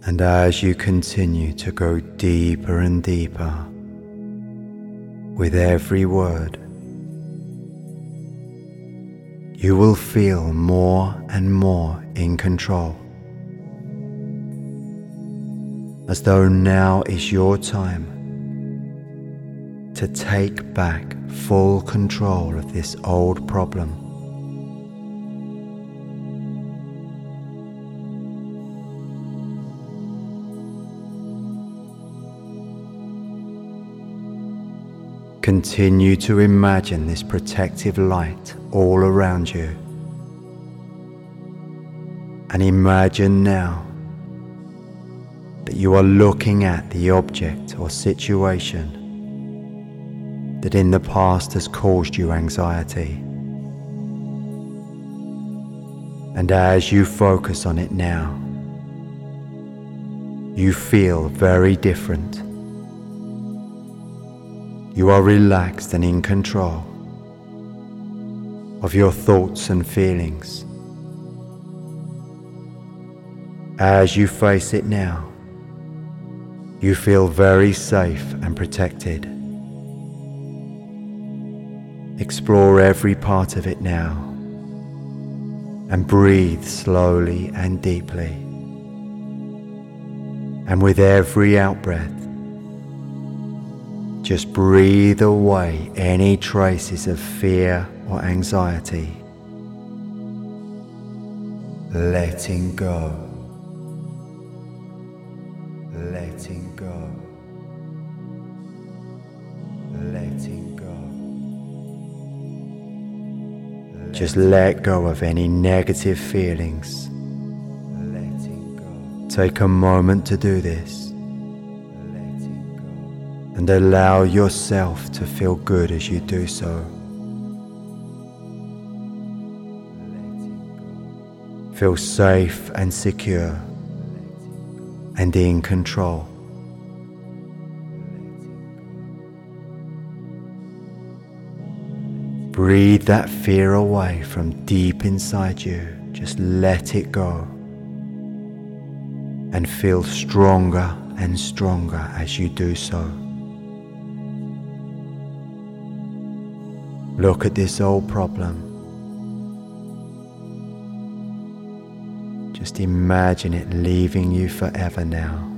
And as you continue to go deeper and deeper with every word, you will feel more and more in control, as though now is your time to take back full control of this old problem. Continue to imagine this protective light all around you. And imagine now that you are looking at the object or situation that in the past has caused you anxiety. And as you focus on it now, you feel very different. You are relaxed and in control of your thoughts and feelings. As you face it now, you feel very safe and protected. Explore every part of it now and breathe slowly and deeply. And with every out-breath, just breathe away any traces of fear or anxiety, letting go, letting go, letting go. Just let go of any negative feelings. Letting go. Take a moment to do this. And allow yourself to feel good as you do so. Feel safe and secure and in control. Breathe that fear away from deep inside you. Just let it go. And feel stronger and stronger as you do so. Look at this old problem. Just imagine it leaving you forever now.